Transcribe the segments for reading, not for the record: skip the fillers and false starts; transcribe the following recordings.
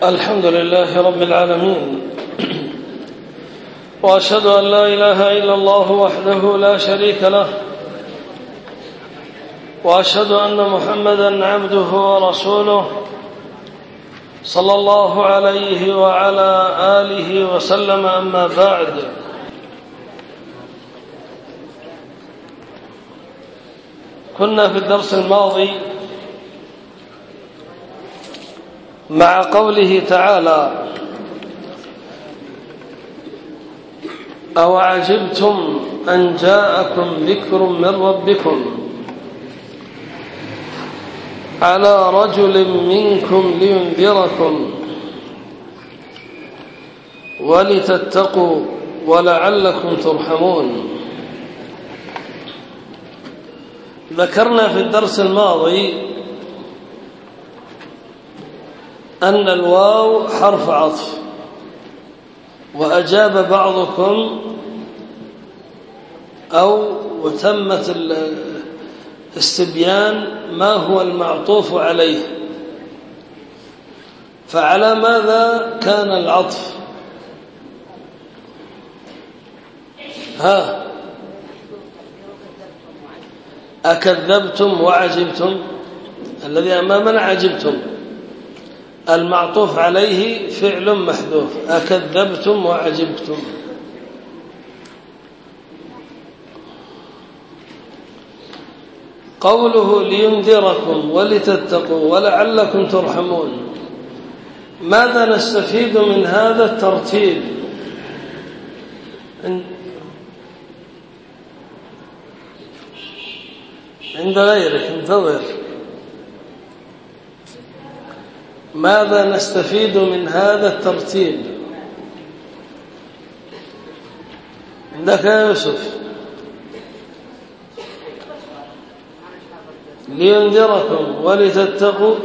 الحمد لله رب العالمين، وأشهد أن لا إله إلا الله وحده لا شريك له، وأشهد أن محمدًا عبده ورسوله صلى الله عليه وعلى آله وسلم. أما بعد، كنا في الدرس الماضي مع قوله تعالى: أو عجبتم أن جاءكم ذكر من ربكم على رجل منكم لينذركم ولتتقوا ولعلكم ترحمون. ذكرنا في الدرس الماضي أن الواو حرف عطف، وأجاب بعضكم وتمت استبيان ما هو المعطوف عليه، فعلى ماذا كان العطف؟ أكذبتم وعجبتم؟ الذي أمامنا عجبتم، المعطوف عليه فعل محذوف، أكذبتم وعجبتم. قوله لينذركم ولتتقوا ولعلكم ترحمون، ماذا نستفيد من هذا الترتيب؟ عند غيرك انتظر. ماذا نستفيد من هذا الترتيب؟ عندك يا يوسف؟ لينذركم ولتتقوا.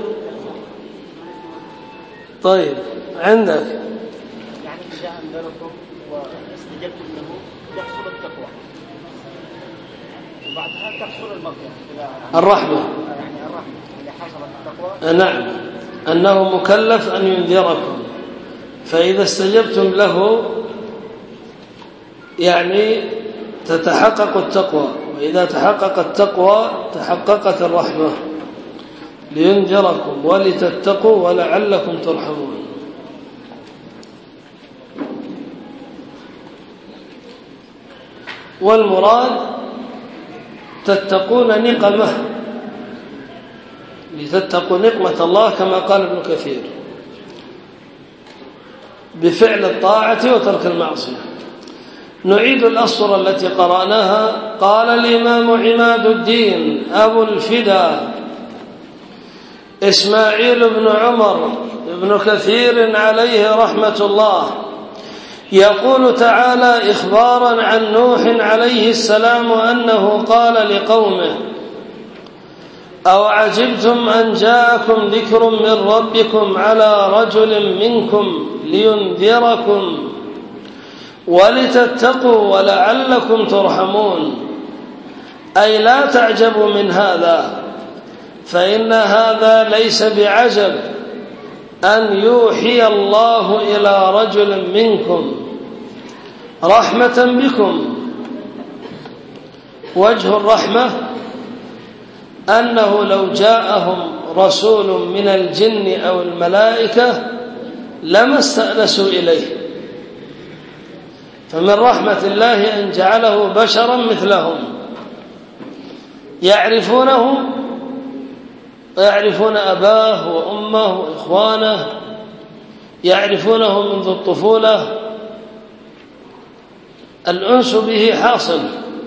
طيب، عندك يعني إذا أنذركم واستجبتم له يحصل التقوى، وبعدها تحصل المغفرة الرحمة. يعني الرحمة اللي حصلت التقوى. نعم، أنه مكلف أن ينذركم، فإذا استجبتم له يعني تتحقق التقوى، وإذا تحقق التقوى تحققت الرحمة. لينذركم ولتتقوا ولعلكم ترحمون. والمراد تتقون نقمه، لتتقوا نقمة الله كما قال ابن كثير، بفعل الطاعة وترك المعصية. نعيد الأسطر التي قرأناها. قال الإمام عماد الدين أبو الفدا إسماعيل بن عمر بن كثير عليه رحمة الله، يقول تعالى إخبارا عن نوح عليه السلام أنه قال لقومه: أو عجبتم أن جاءكم ذكر من ربكم على رجل منكم لينذركم ولتتقوا ولعلكم ترحمون. أي لا تعجبوا من هذا، فإن هذا ليس بعجب أن يوحي الله إلى رجل منكم رحمة بكم. وجه الرحمة أنه لو جاءهم رسول من الجن أو الملائكة لما استأنسوا إليه، فمن رحمة الله أن جعله بشرا مثلهم يعرفونه ويعرفون أباه وأمه وإخوانه، يعرفونه منذ الطفولة، الأنس به حاصل.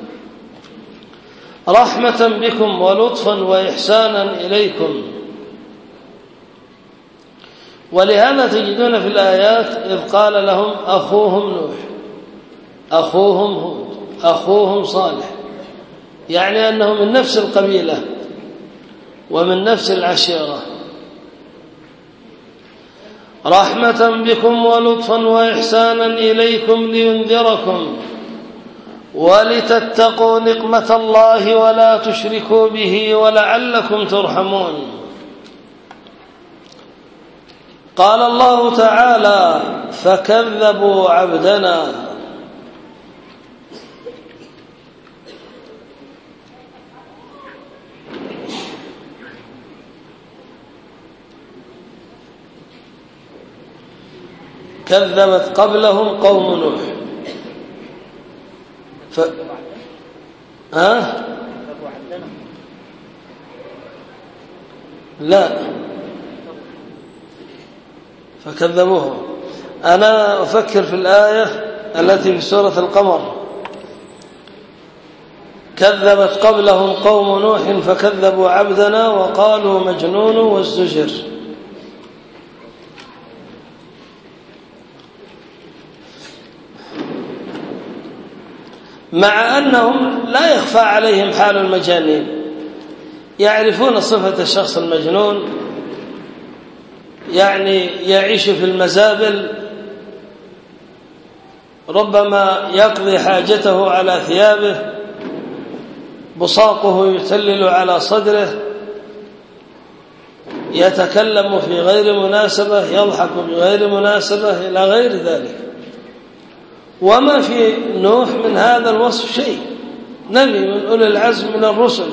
رحمة بكم ولطفا وإحسانا إليكم. ولهذا تجدون في الآيات إذ قال لهم أخوهم نوح، أخوهم هود، أخوهم صالح، يعني أنهم من نفس القبيلة ومن نفس العشيرة. رحمة بكم ولطفا وإحسانا إليكم لينذركم ولتتقوا نقمة الله ولا تشركوا به ولعلكم ترحمون. قال الله تعالى فكذبوا عبدنا كذبت قبلهم قوم نوح لا فكذبوه. أنا أفكر في الآية التي في سورة القمر كذبت قبلهم قوم نوح فكذبوا عبدنا وقالوا مجنون وازدجر. مع أنهم لا يخفى عليهم حال المجانين، يعرفون صفة الشخص المجنون، يعني يعيش في المزابل، ربما يقضي حاجته على ثيابه، بصاقه يتلل على صدره، يتكلم في غير مناسبة، يضحك بغير مناسبة، إلى غير ذلك. وما في نوح من هذا الوصف شيء، نبي من أولي العزم من الرسل.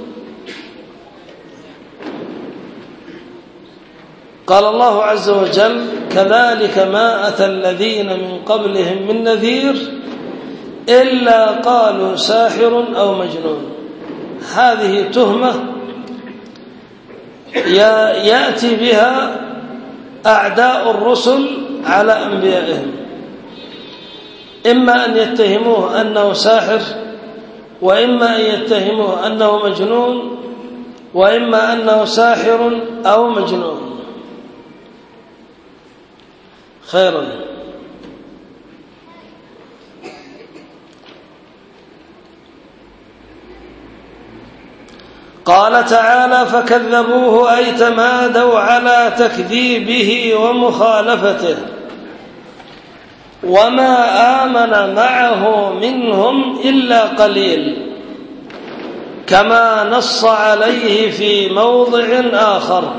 قال الله عز وجل كذلك ما أتى الذين من قبلهم من نذير إلا قالوا ساحر أو مجنون. هذه تهمة يأتي بها أعداء الرسل على أنبيائهم، إما أن يتهموه أنه ساحر، وإما أن يتهموه أنه مجنون، وإما أنه ساحر أو مجنون. خيرا. قال تعالى فكذبوه أي تمادوا على تكذيبه ومخالفته، وما آمن معه منهم إلا قليل، كما نص عليه في موضع آخر.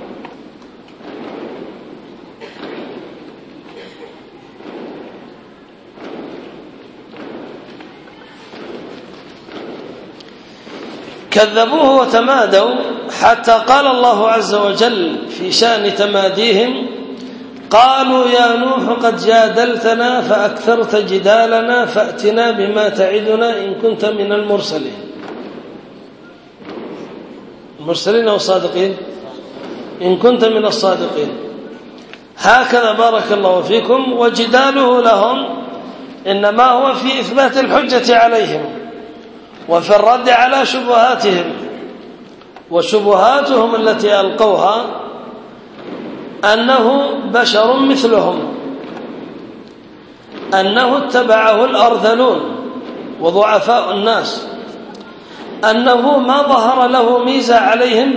كذبوه وتمادوا حتى قال الله عز وجل في شأن تماديهم قالوا يا نوح قد جادلتنا فأكثرت جدالنا فأتنا بما تعدنا إن كنت من المرسلين. المرسلين أو الصادقين؟ إن كنت من الصادقين. هكذا بارك الله فيكم. وجداله لهم إنما هو في إثبات الحجة عليهم وفي الرد على شبهاتهم، وشبهاتهم التي ألقوها أنه بشر مثلهم، أنه اتبعه الأرذلون وضعفاء الناس، أنه ما ظهر له ميزة عليهم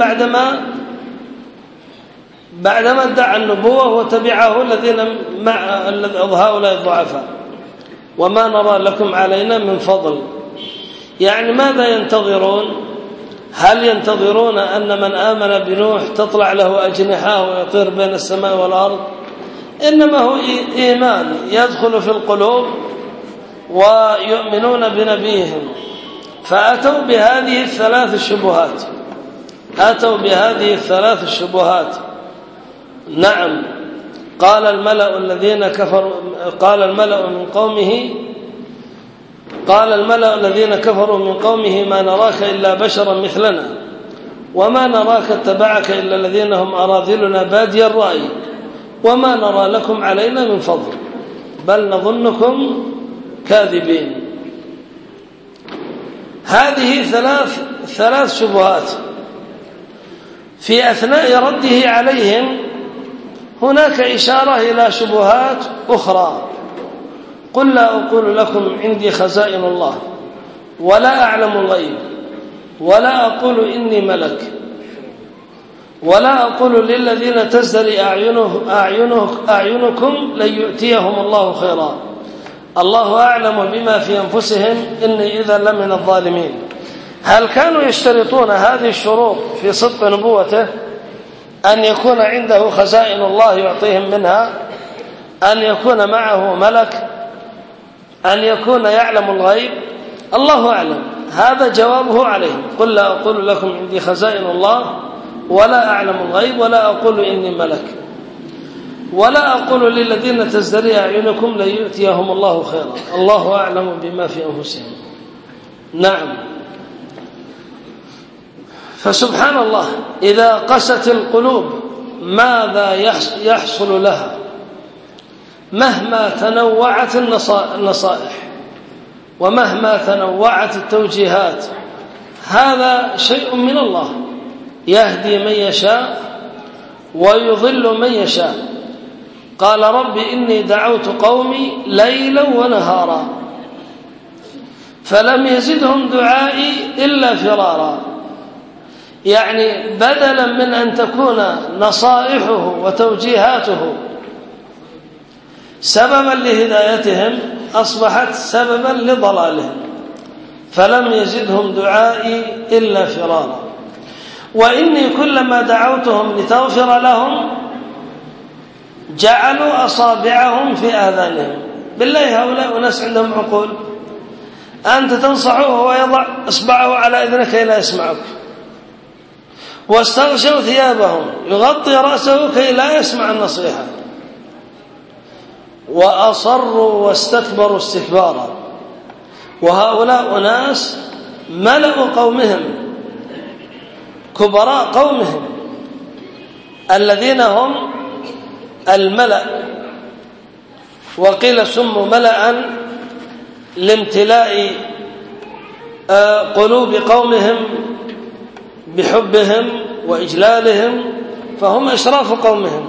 بعدما ادعى النبوة وتبعه الذين مع هؤلاء الضعفاء. وما نرى لكم علينا من فضل. يعني ماذا ينتظرون؟ هل ينتظرون أن من آمن بنوح تطلع له أجنحة ويطير بين السماء والأرض؟ إنما هو إيمان يدخل في القلوب ويؤمنون بنبيهم. فأتوا بهذه الثلاث الشبهات. نعم. قال الملأ الذين كفروا من قومه ما نراك إلا بشرا مثلنا وما نراك اتبعك إلا الذين هم أراذلنا بادي الرأي وما نرى لكم علينا من فضل بل نظنكم كاذبين. هذه ثلاث شبهات. في أثناء رده عليهم هناك إشارة إلى شبهات أخرى. قل لا أقول لكم عندي خزائن الله ولا أعلم الغيب ولا أقول إني ملك ولا أقول للذين تزدري أعينكم لن يؤتيهم الله خيرا الله أعلم بما في أنفسهم إني إذا لمن الظالمين. هل كانوا يشترطون هذه الشروط في صدق نبوته؟ أن يكون عنده خزائن الله يعطيهم منها، أن يكون معه ملك، أن يكون يعلم الغيب؟ الله أعلم. هذا جوابه عليهم: قل لا أقول لكم عندي خزائن الله ولا أعلم الغيب ولا أقول إني ملك ولا أقول للذين تزدري أعينكم لن يؤتيهم الله خيرا، الله أعلم بما في أنفسهم. نعم. فسبحان الله، إذا قست القلوب ماذا يحصل لها مهما تنوعت النصائح ومهما تنوعت التوجيهات؟ هذا شيء من الله، يهدي من يشاء ويضل من يشاء. قال: رب إني دعوت قومي ليلا ونهارا فلم يزدهم دعائي إلا فرارا. يعني بدلا من أن تكون نصائحه وتوجيهاته سببا لهدايتهم أصبحت سببا لضلالهم. فلم يزدهم دعائي إلا فرارا. وإني كلما دعوتهم لتغفر لهم جعلوا أصابعهم في آذانهم. بالله، هؤلاء أناس عندهم عقول؟ أنت تنصحه ويضع إصبعه على إذنك كي لا يسمعك، واستغشوا ثيابهم يغطي رأسه كي لا يسمع النصيحة، وأصروا واستكبروا استكبارا. وهؤلاء أناس ملأوا قومهم، كبراء قومهم الذين هم الملأ، وقيل سموا ملأ لامتلاء قلوب قومهم بحبهم وإجلالهم، فهم أشراف قومهم.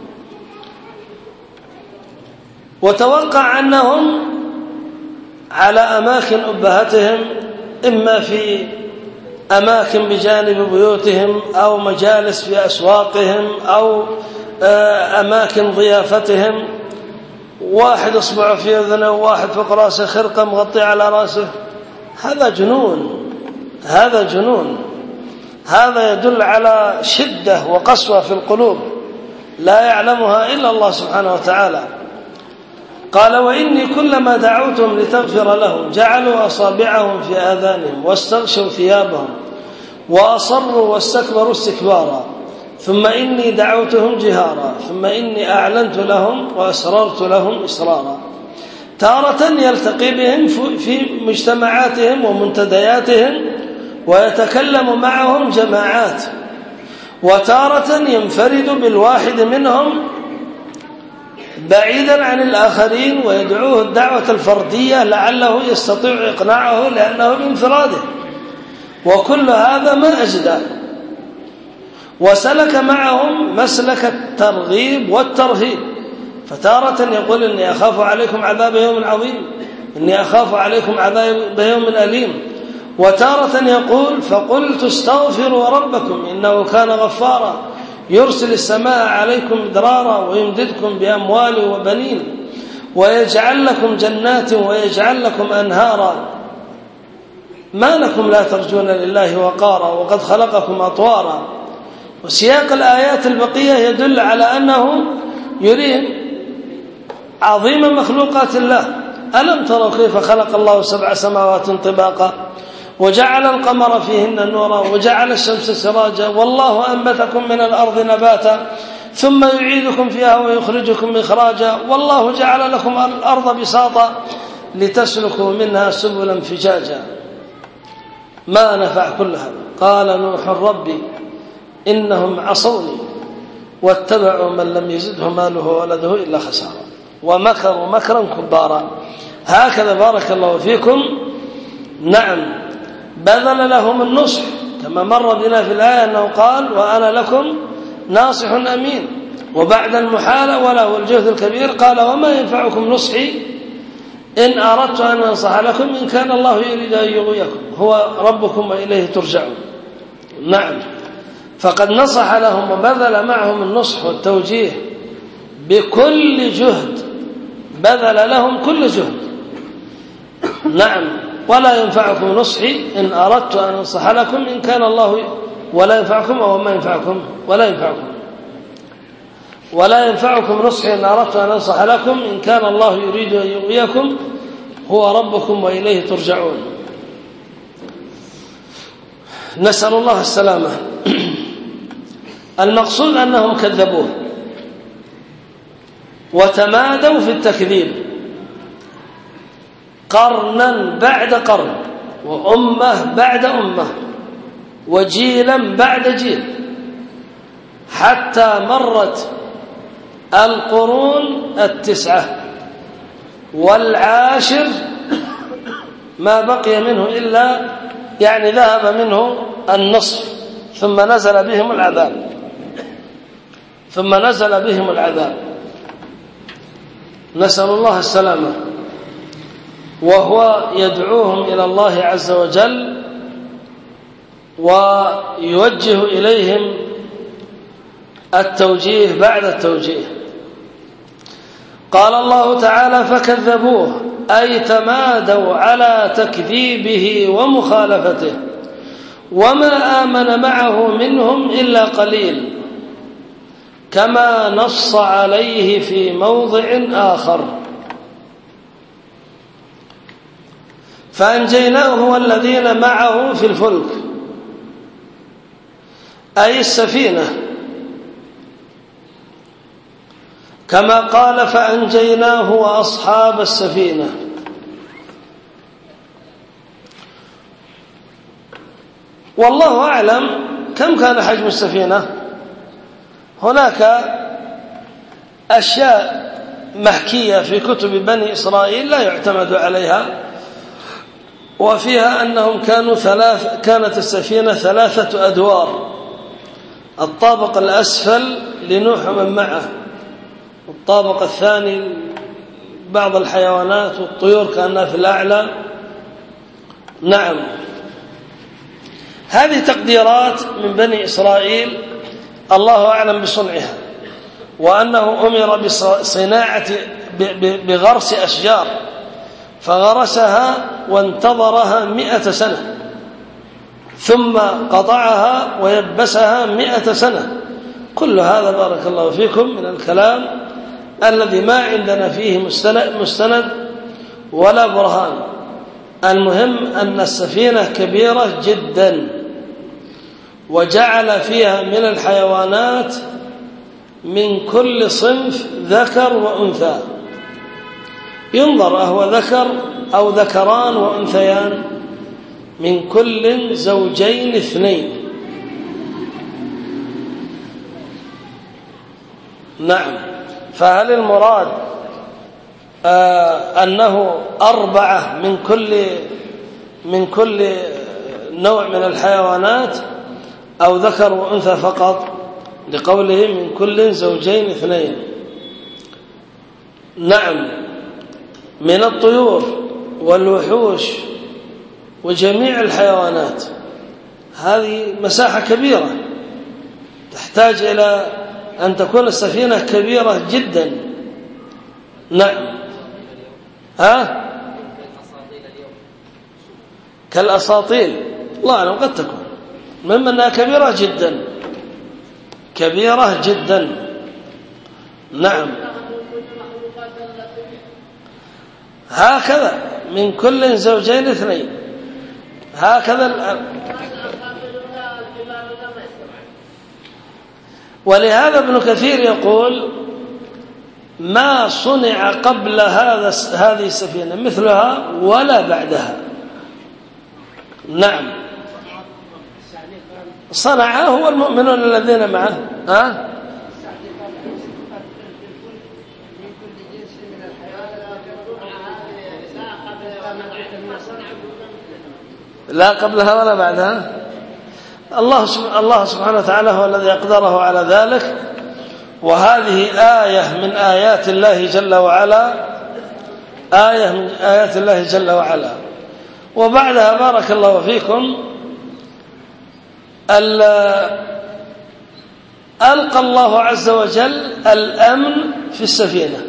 وتوقع أنهم على أماكن أبهتهم، إما في أماكن بجانب بيوتهم أو مجالس في أسواقهم أو أماكن ضيافتهم، واحد إصبعه في أذنه وواحد فوق رأسه خرقة مغطية على رأسه. هذا جنون، هذا جنون، هذا يدل على شدة وقسوة في القلوب لا يعلمها إلا الله سبحانه وتعالى. قال: وإني كلما دعوتهم لتغفر لهم جعلوا أصابعهم في آذانهم واستغشوا ثيابهم وأصروا واستكبروا استكبارا، ثم إني دعوتهم جهارا ثم إني أعلنت لهم وأسررت لهم إسرارا. تارة يلتقي بهم في مجتمعاتهم ومنتدياتهم ويتكلم معهم جماعات، وتارة ينفرد بالواحد منهم بعيدا عن الآخرين ويدعوه الدعوة الفردية لعله يستطيع إقناعه لأنه بانفراده. وكل هذا ما أجدى. وسلك معهم مسلك الترغيب والترهيب، فتارة يقول: إني أخاف عليكم عذاب يوم عظيم، إني أخاف عليكم عذاب يوم أليم. وتارة يقول: فقلت استغفروا ربكم إنه كان غفارا يرسل السماء عليكم مدرارا ويمددكم بأموال وبنين ويجعل لكم جنات ويجعل لكم أنهارا ما لكم لا ترجون لله وقارا وقد خلقكم أطوارا. وسياق الآيات البقية يدل على أنه يريد عظيم مخلوقات الله. ألم تروا كيف خلق الله 7 سماوات طباقا وجعل القمر فيهن نورا وجعل الشمس سراجا والله أنبتكم من الأرض نباتا ثم يعيدكم فيها ويخرجكم إخراجا والله جعل لكم الأرض بساطا لتسلكوا منها سبلا فجاجا. ما نفع كل هذا. قال نوح: ربي إنهم عصوني واتبعوا من لم يزده ماله وولده إلا خسارا ومكروا مكرا كبارا. هكذا بارك الله فيكم. نعم، بذل لهم النصح كما مر بنا في الآية أنه قال: وأنا لكم ناصح أمين. وبعد المحاولة والجهد الكبير قال: وما ينفعكم نصحي إن أردت أن أنصح لكم إن كان الله يريد أن يغويكم هو ربكم وإليه ترجعون. نعم، فقد نصح لهم وبذل معهم النصح والتوجيه بكل جهد، بذل لهم كل جهد. نعم، ولا ينفعكم نصحي إن أردت أن أنصح لكم إن كان الله ولا ينفعكم أو ما ينفعكم ولا ينفعكم. ولا ينفعكم نصحي إن أردت أن أنصح لكم إن كان الله يريد أن يغويكم هو ربكم وإليه ترجعون. نسأل الله السلامة. المقصود أنهم كذبوه وتمادوا في التكذيب قرنا بعد قرن وأمة بعد أمة وجيلا بعد جيل حتى مرت القرون 9 والعاشر ما بقي منه إلا يعني ذهب منه النصف ثم نزل بهم العذاب نسأل الله السلامة. وهو يدعوهم إلى الله عز وجل ويوجه إليهم التوجيه بعد التوجيه. قال الله تعالى فكذبوه أي تمادوا على تكذيبه ومخالفته وما آمن معه منهم إلا قليل كما نص عليه في موضع آخر. فأنجيناه والذين معه في الفلك أي السفينة كما قال فأنجيناه وأصحاب السفينة. والله أعلم كم كان حجم السفينة. هناك أشياء محكية في كتب بني إسرائيل لا يعتمد عليها وفيها أنهم كانت السفينة 3 أدوار. الطابق الأسفل لنوح ومن معه والطابق الثاني بعض الحيوانات والطيور كأنها في الأعلى. نعم هذه تقديرات من بني إسرائيل الله أعلم بصنعها وأنه أمر بصناعة بغرس أشجار فغرسها وانتظرها 100 سنة ثم قطعها ويبسها 100 سنة. كل هذا بارك الله فيكم من الكلام الذي ما عندنا فيه مستند ولا برهان. المهم أن السفينة كبيرة جدا وجعل فيها من الحيوانات من كل صنف ذكر وأنثى. ينظر أهو ذكر أو ذكران وأنثيان من كل زوجين 2. نعم فهل المراد أنه 4 من كل نوع من الحيوانات أو ذكر وأنثى فقط لقوله من كل زوجين 2؟ نعم من الطيور والوحوش وجميع الحيوانات. هذه مساحة كبيرة تحتاج إلى أن تكون السفينة كبيرة جدا. نعم كالأساطيل الله أعلم قد تكون مما أنها كبيرة جدا. نعم هكذا من كل زوجين 2 هكذا. ولهذا ابن كثير يقول ما صنع قبل هذه السفينة مثلها ولا بعدها. نعم صنعها هو المؤمنون الذين معه. لا قبلها ولا بعدها. الله سبحانه وتعالى هو الذي أقدره على ذلك. وهذه آية من آيات الله جل وعلا. وبعدها بارك الله فيكم ألقى الله عز وجل الأمن في السفينة.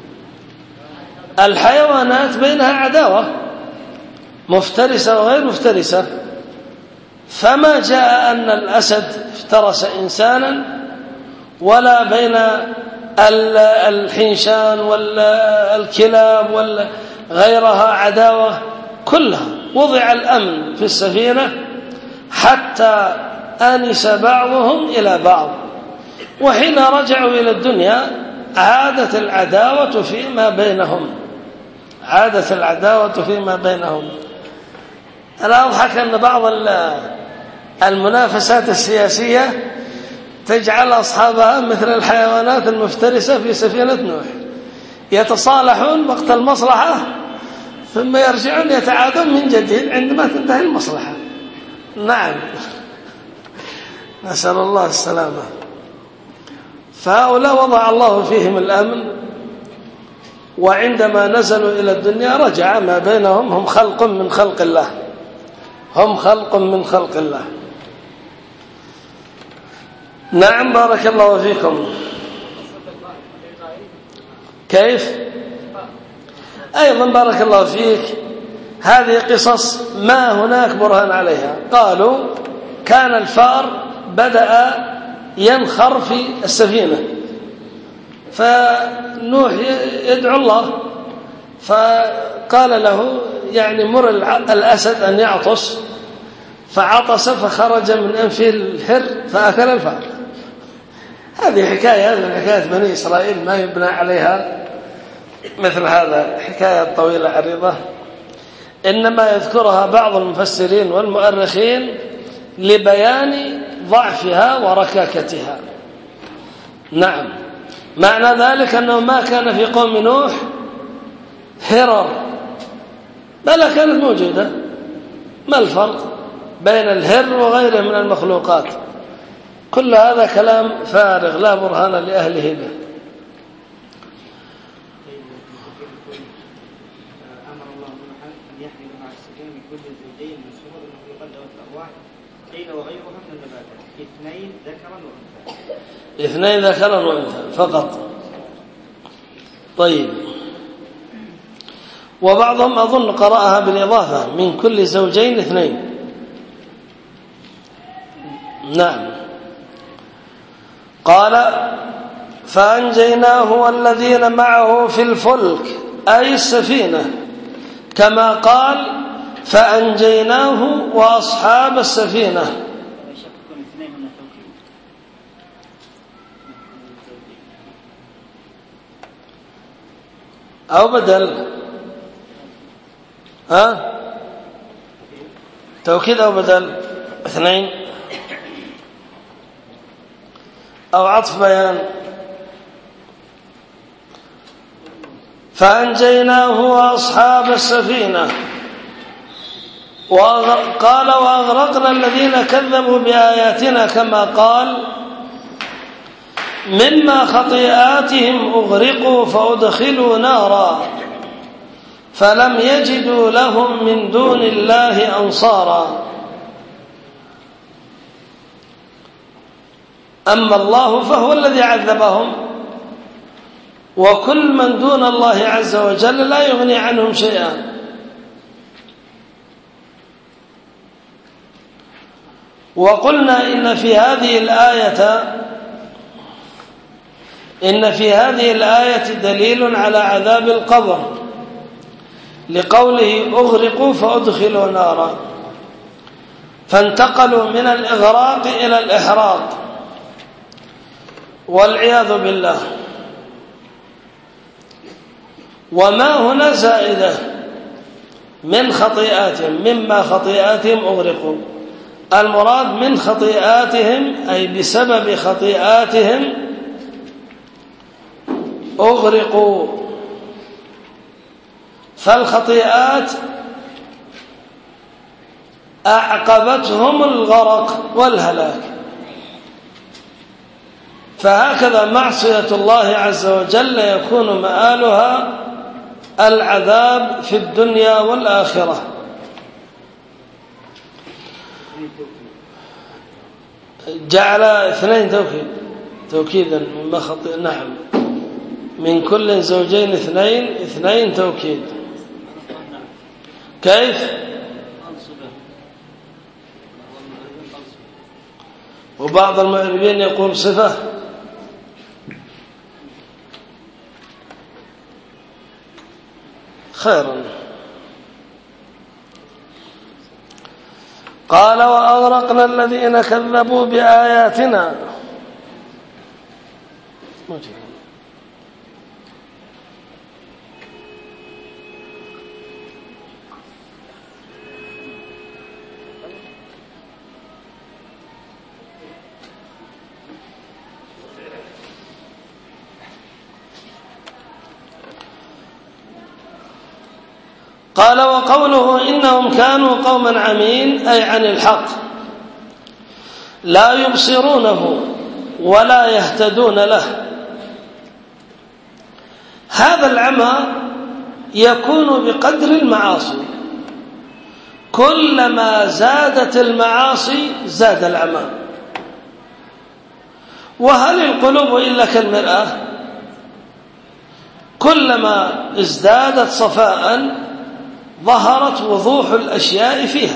الحيوانات بينها عداوة مفترسة وغير مفترسة فما جاء أن الأسد افترس إنسانا ولا بين الحنشان ولا الكلاب ولا غيرها عداوة كلها. وضع الأمن في السفينة حتى آنس بعضهم إلى بعض، وحين رجعوا إلى الدنيا عادت العداوة فيما بينهم. أنا أضحك أن بعض المنافسات السياسية تجعل أصحابها مثل الحيوانات المفترسة في سفينة نوح، يتصالحون وقت المصلحة ثم يرجعون يتعادون من جديد عندما تنتهي المصلحة. نعم، نسأل الله السلامة. فهؤلاء وضع الله فيهم الأمن، وعندما نزلوا إلى الدنيا رجع ما بينهم، هم خلق من خلق الله. نعم، بارك الله فيكم. كيف؟ أيضا بارك الله فيك، هذه قصص ما هناك برهان عليها. قالوا كان الفار بدأ ينخر في السفينة، فنوح يدعو الله، فقال له يعني مر الأسد أن يعطس، فعطس فخرج من أنفه الهر فأكل الفار. هذه حكاية بني إسرائيل ما يبنى عليها مثل هذا، حكاية طويلة عريضة، إنما يذكرها بعض المفسرين والمؤرخين لبيان ضعفها وركاكتها. نعم، معنى ذلك أنه ما كان في قوم نوح هرر، بل كانت موجودة. ما الفرق بين الهر وغيره من المخلوقات؟ كل هذا كلام فارغ لا برهان لأهله به. أمر الله نوحا أن يحمل مع السفينة من كل زوجين من سمور المخلوقات ذوات الأرواح قيل وغيرها من النباتات 2 ذكرا وأنثى فقط. طيب، وبعضهم أظن قرأها بالإضافة من كل زوجين 2. نعم. قال فأنجيناه والذين معه في الفلك أي السفينة، كما قال فأنجيناه وأصحاب السفينة. أو بدل توكيد أو بدل 2 أو عطف بيان. فأنجيناه وأصحاب السفينة. قال وأغرقنا الذين كذبوا بآياتنا، كما قال مما خطيئاتهم أغرقوا فأدخلوا نارا فلم يجدوا لهم من دون الله أنصارا. أما الله فهو الذي عذبهم، وكل من دون الله عز وجل لا يغني عنهم شيئا. وقلنا إن في هذه الآية دليل على عذاب القبر، لقوله أغرقوا فأدخلوا نارا، فانتقلوا من الإغراق إلى الإحراق والعياذ بالله. وما هنا زائدة من خطيئاتهم، مما خطيئاتهم أغرقوا، المراد من خطيئاتهم أي بسبب خطيئاتهم أغرقوا. فالخطيئات أعقبتهم الغرق والهلاك، فهكذا معصية الله عز وجل يكون مآلها العذاب في الدنيا والآخرة. جعل 2 توكيدا مما خطئ. نعم، من كل زوجين 2 توكيد. كيف؟ وبعض المعربين يقول صفة. خيرا. قال وأغرقنا الذين كذبوا بآياتنا. قال وقوله إنهم كانوا قوما عمين أي عن الحق لا يبصرونه ولا يهتدون له. هذا العمى يكون بقدر المعاصي، كلما زادت المعاصي زاد العمى. وهل القلوب إلا كالمرآة؟ كلما ازدادت صفاء ظهرت وضوح الأشياء فيها،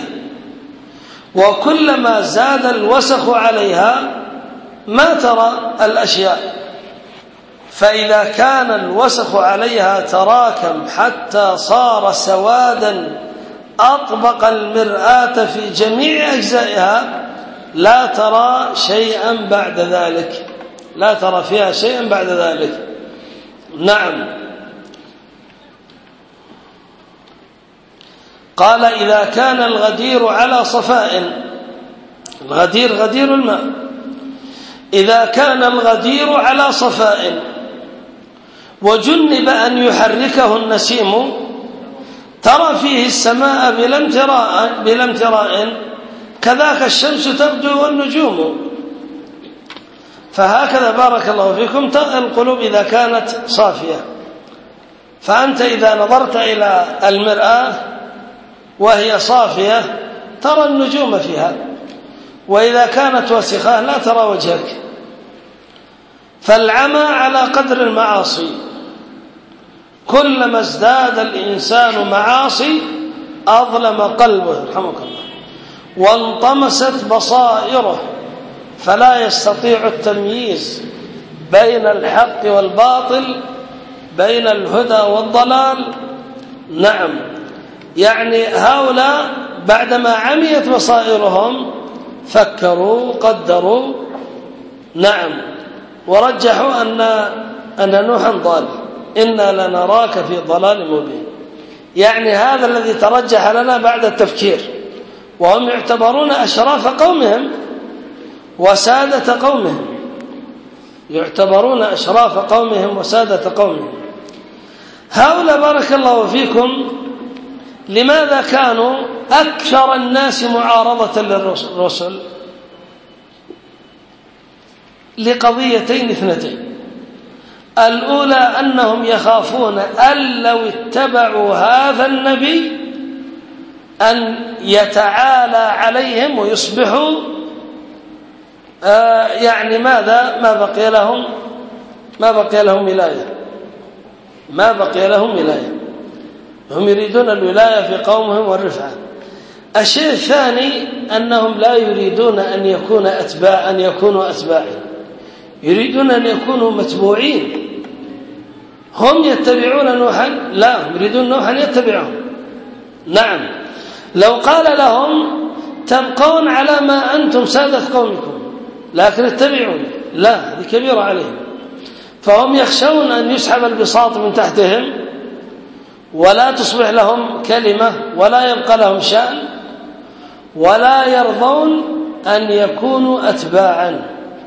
وكلما زاد الوسخ عليها ما ترى الأشياء. فإذا كان الوسخ عليها تراكم حتى صار سوادا أطبق المرآة في جميع أجزائها لا ترى شيئا بعد ذلك، لا ترى فيها شيئا بعد ذلك. نعم. قال إذا كان الغدير على صفاء، الغدير غدير الماء، إذا كان الغدير على صفاء وجنب أن يحركه النسيم ترى فيه السماء بلا امتراء كذاك الشمس تبدو والنجوم. فهكذا بارك الله فيكم القلوب إذا كانت صافية. فأنت إذا نظرت إلى المرآة وهي صافية ترى النجوم فيها، وإذا كانت وسخة لا ترى وجهك. فالعمى على قدر المعاصي، كلما ازداد الإنسان معاصي أظلم قلبه رحمك الله وانطمست بصائره، فلا يستطيع التمييز بين الحق والباطل، بين الهدى والضلال. نعم، يعني هؤلاء بعدما عميت بصائرهم فكروا قدروا، نعم، ورجحوا أن نوحا ضال، إنا لنراك في ضلال مبين. يعني هذا الذي ترجح لنا بعد التفكير، وهم يعتبرون أشراف قومهم وسادة قومهم، يعتبرون أشراف قومهم وسادة قومهم. هؤلاء بارك الله فيكم لماذا كانوا أكثر الناس معارضة للرسل؟ لقضيتين اثنتين. الأولى أنهم يخافون أن لو اتبعوا هذا النبي أن يتعالى عليهم ويصبحوا يعني ماذا؟ ما بقي لهم ولاية، ما بقي لهم ولاية. هم يريدون الولاية في قومهم والرفعة. الشيء الثاني أنهم لا يريدون أن يكونوا أتباعا، يريدون أن يكونوا متبوعين. هم يتبعون نوحا؟ لا، يريدون نوحا يتبعهم. نعم، لو قال لهم تبقون على ما أنتم سادة قومكم لكن اتبعوني، لا، هذه كبيرة عليهم. فهم يخشون أن يسحب البساط من تحتهم ولا تصبح لهم كلمة ولا يبقى لهم شأن، ولا يرضون أن يكونوا أتباعا.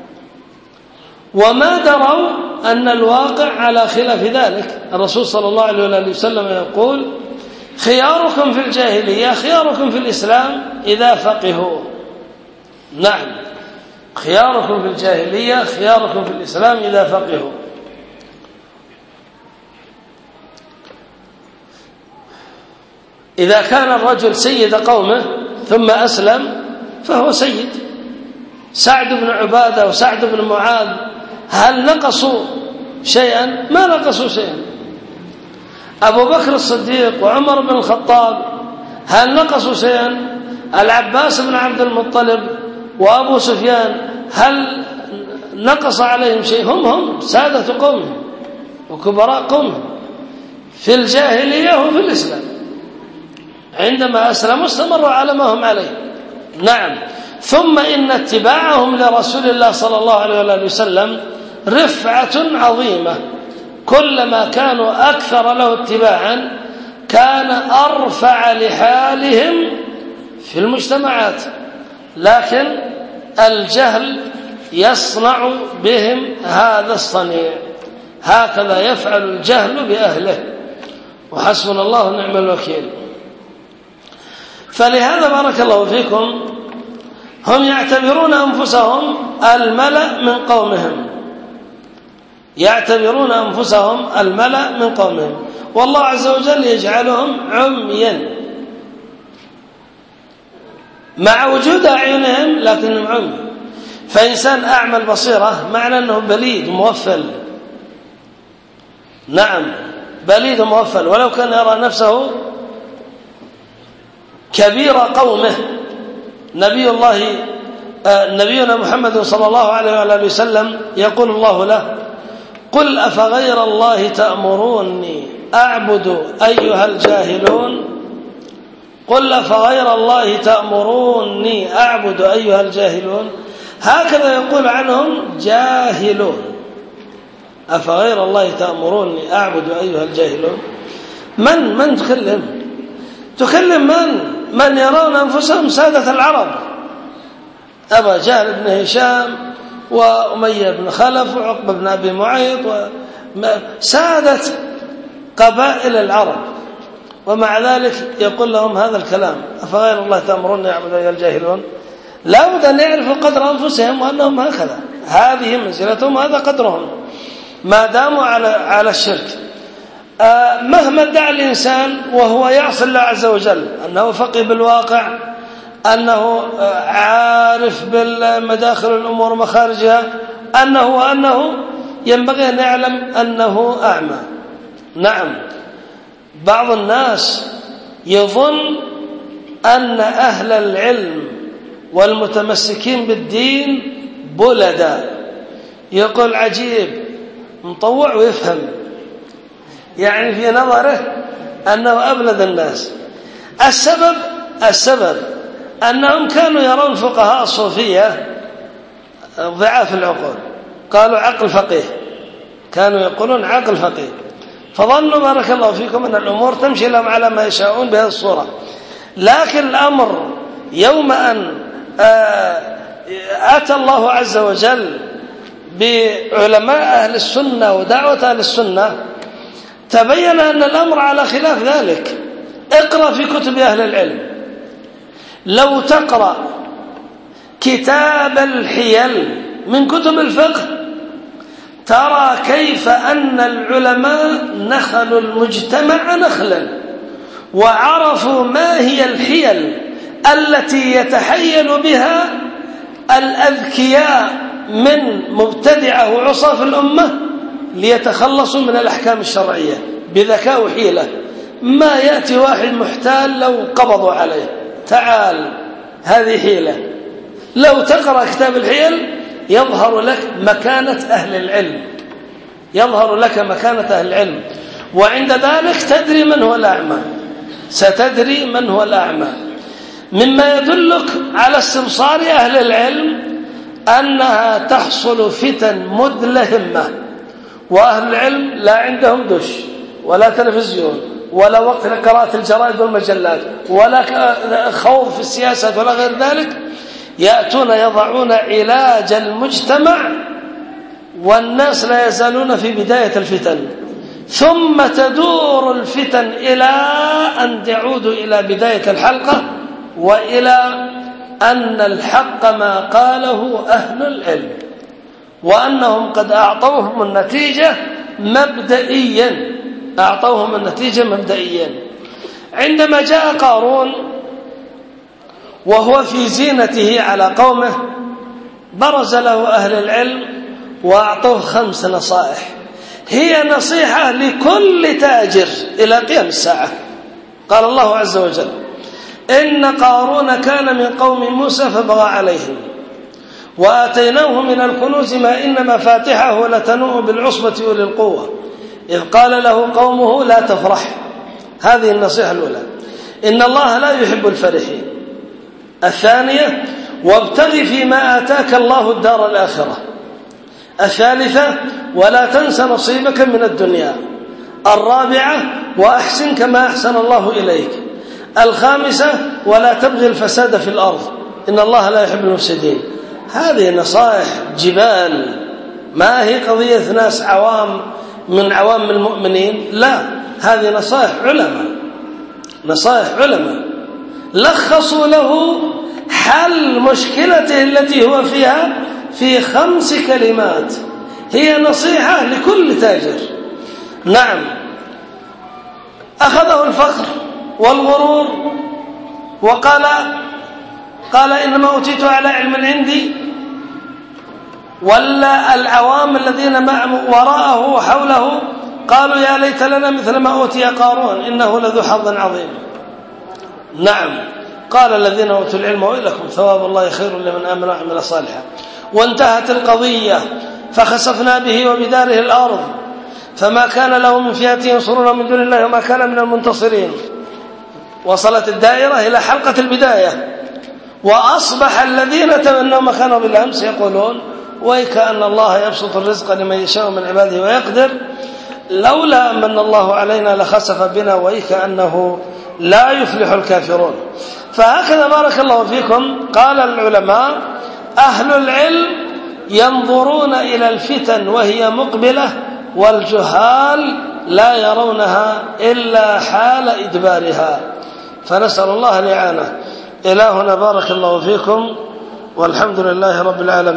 وما دروا أن الواقع على خلاف ذلك. الرسول صلى الله عليه وسلم يقول خياركم في الجاهلية خياركم في الإسلام إذا فقهوا. نعم، خياركم في الجاهلية خياركم في الإسلام إذا فقهوا. إذا كان الرجل سيد قومه ثم أسلم فهو سيد. سعد بن عبادة وسعد بن معاذ هل نقصوا شيئا؟ ما نقصوا شيئا. أبو بكر الصديق وعمر بن الخطاب هل نقصوا شيئا؟ العباس بن عبد المطلب وأبو سفيان هل نقص عليهم شيء؟ هم سادة قومهم وكبراء قومهم. في الجاهلية وفي الإسلام. عندما أسلموا استمروا على ما هم عليه. نعم. ثم إن اتباعهم لرسول الله صلى الله عليه وسلم رفعة عظيمة، كلما كانوا أكثر له اتباعا كان أرفع لحالهم في المجتمعات، لكن الجهل يصنع بهم هذا الصنيع. هكذا يفعل الجهل بأهله، وحسبنا الله ونعم الوكيل. فلهذا بارك الله فيكم هم يعتبرون أنفسهم الملأ من قومهم، يعتبرون أنفسهم الملأ من قومهم، والله عز وجل يجعلهم عميا مع وجود أعينهم لكنهم عمي. فإنسان أعمى البصيرة معنى أنه بليد مغفل. نعم، بليد مغفل، ولو كان يرى نفسه كبير قومه. نبينا محمد صلى الله عليه وسلم يقول الله له: قل أفغير الله تأمروني أعبد أيها الجاهلون. قل أفغير الله تأمروني أعبد أيها الجاهلون. هكذا يقول عنهم جاهلون. أفغير الله تأمروني أعبد أيها الجاهلون. من تكلم من يرون أنفسهم سادة العرب، أبا جهل بن هشام وأمية بن خلف وعقبة بن أبي معيط سادة قبائل العرب، ومع ذلك يقول لهم هذا الكلام: أفغير الله تأمروني أعبد أيها الجاهلون. لا بد أن يعرفوا قدر أنفسهم وأنهم هكذا، هذه منزلتهم وهذا قدرهم ما داموا على الشرك. مهما ادعى الإنسان وهو يعصي الله عز وجل أنه فقيه بالواقع، أنه عارف بالمداخل الأمور ومخارجها، أنه ينبغي أن يعلم أنه أعمى. نعم، بعض الناس يظن أن أهل العلم والمتمسكين بالدين بلدا، يقول عجيب مطوع ويفهم، يعني في نظره أنه أبلد الناس. السبب أنهم كانوا يرون فقهاء الصوفية ضعاف العقول، قالوا عقل فقيه، كانوا يقولون عقل فقيه، فظنوا بارك الله فيكم أن الأمور تمشي لهم على ما يشاءون بهذه الصورة. لكن الأمر يوم أن أتى الله عز وجل بعلماء أهل السنة ودعوة أهل السنة تبين أن الأمر على خلاف ذلك. اقرأ في كتب أهل العلم، لو تقرأ كتاب الحيل من كتب الفقه ترى كيف أن العلماء نخلوا المجتمع نخلا، وعرفوا ما هي الحيل التي يتحيل بها الأذكياء من مبتدعة وعصاة في الأمة ليتخلصوا من الأحكام الشرعية بذكاء وحيلة. ما يأتي واحد محتال لو قبضوا عليه، تعال هذه حيلة. لو تقرأ كتاب الحيل يظهر لك مكانة أهل العلم، يظهر لك مكانة أهل العلم، وعند ذلك تدري من هو الأعمى، ستدري من هو الأعمى. مما يدلك على استبصار أهل العلم أنها تحصل فتن مدلهمة، وأهل العلم لا عندهم دش ولا تلفزيون ولا وقت لقراءة الجرائد والمجلات ولا خوض في السياسة ولا غير ذلك، يأتون يضعون علاج المجتمع والناس لا يزالون في بداية الفتن، ثم تدور الفتن إلى أن تعودوا إلى بداية الحلقة وإلى أن الحق ما قاله أهل العلم، وأنهم قد أعطوهم النتيجة مبدئيا، أعطوهم النتيجة مبدئيا. عندما جاء قارون وهو في زينته على قومه برز له أهل العلم وأعطوه 5 نصائح، هي نصيحة لكل تاجر إلى قيام الساعة. قال الله عز وجل: إن قارون كان من قوم موسى فبغى عليهم وآتيناه من الكنوز ما إن مفاتحه لتنوء بالعصبة أولي القوة إذ قال له قومه لا تفرح. هذه النصيحة الأولى، إن الله لا يحب الفرحين. الثانية، وابتغ فيما آتاك الله الدار الآخرة. الثالثة، ولا تنس نصيبك من الدنيا. الرابعة، وأحسن كما أحسن الله إليك. الخامسة، ولا تبغي الفساد في الأرض إن الله لا يحب المفسدين. هذه نصائح جبال، ما هي قضية ناس عوام من عوام المؤمنين، لا، هذه نصائح علماء، نصائح علماء لخصوا له حل مشكلته التي هو فيها في 5 كلمات، هي نصيحة لكل تاجر. نعم، أخذه الفقر والغرور وقال إنما أوتيت على علم عندي، ولا العوام الذين وراءه وحوله قالوا يا ليت لنا مثل ما أوتي قارون إنه لذو حظ عظيم. نعم، قال الذين أوتوا العلم ويلكم ثواب الله خير لمن آمن وعمل صالحا. وانتهت القضية، فخسفنا به وبداره الأرض فما كان له من فئة ينصرون من دون الله وما كان من المنتصرين. وصلت الدائرة إلى حلقة البداية، وأصبح الذين تمنوا مكانه بالأمس يقولون ويكأن الله يبسط الرزق لمن يشاء من عباده ويقدر لولا أمن الله علينا لخسف بنا ويكأنه لا يفلح الكافرون. فهكذا بارك الله فيكم قال العلماء أهل العلم ينظرون إلى الفتن وهي مقبلة، والجهال لا يرونها إلا حال إدبارها. فنسأل الله الإعانة. إلهنا بارك الله فيكم، والحمد لله رب العالمين.